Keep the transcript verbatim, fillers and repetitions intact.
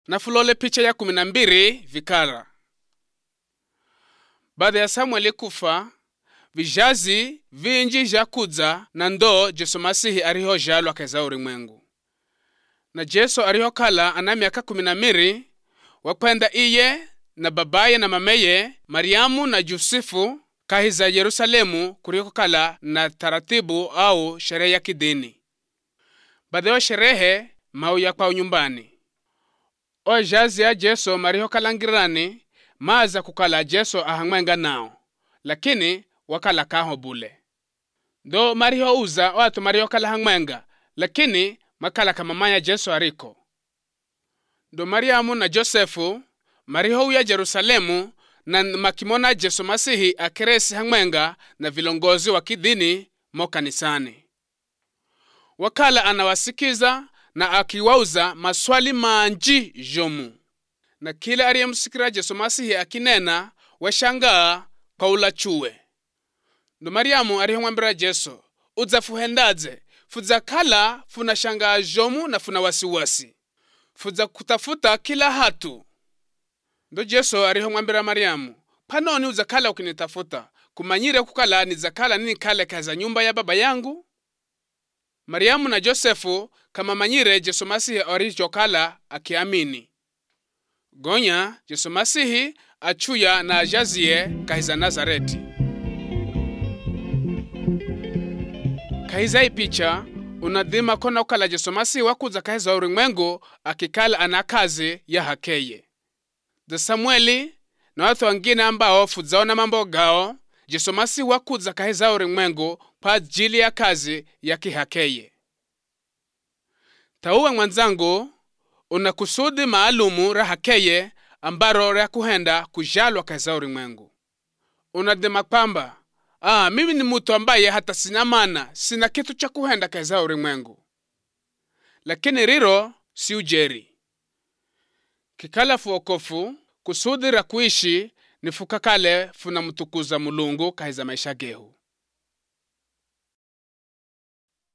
na fulole picha ya kumi na mbili vikara. Baada ya Samueli kufa, vijazi vinji ja kudza na ndo Jesu Masihi ariho jalwa kaza ulimwengu. Na Jesu ariho kala ana miaka kumi na mbili, wakwenda iye na babaye na mameye Mariamu na Yusufu kahiza Yerusalemu kuliko kala na taratibu au sherehe ya kidini. Baada ya sherehe mau ya kwa nyumbani. O jazi ya Jesu mariho kalangirani maza kukala Jesu ahangwenga nao, lakini wakala kaho bule. Do mariho uza watu mariho kala hangwenga, lakini makala kama maya Jesu ariko. Do Mariamu na Josefu mariho uya Jerusalemu na makimona Jesu Masihi akeresi hangwenga na vilongozi wa kidini mo kanisani. Wakala anawasikiza na akiwauza maswali manji jomu. Na kila aliyemsikira Jesu Masihi akinena washangaa kwa ulachuwe. Ndo Mariamu aliyemwambia Jesu, "Uza fuhendaze, fuza kala funa shangaa jomu na funa wasiwasi. Fuza kutafuta kila hatu." Ndo Jesu aliyemwambia Mariamu, "Panoni uza kala ukinitafuta, kumanyire kukala ni zakala nini kale kaza nyumba ya baba yangu?" Mariamu na Josefu kama manyire Jesu Masihi alichokala akiamini. Gonya Jesu Masihi achuya na ajazie kahiza Nazareti. Kahiza ipicha unadhima kona ukala Jesu Masihi wakuza kahiza ulimwengu akikala anakazi ya hakeye. The Samueli na watu wengine ambao fuzaona mambo gao, Jesu Masihi wakuza kahiza ulimwengu kwa ajili ya kazi ya kihakeye. Tauwe mwanzangu, una kusudi maalumu rahakeye ambaro ra kuhenda kujalwa kaza ulimwengu. Unadema kwamba, ah, mimi ni mtu ambaye hata sina maana, sina kitu cha kuhenda kaza ulimwengu. Lakini riro si ujeri. Kikala fuokofu, kusudi ra kuishi ni fukakale funa mtukuza Mulungu kaza maisha gehu.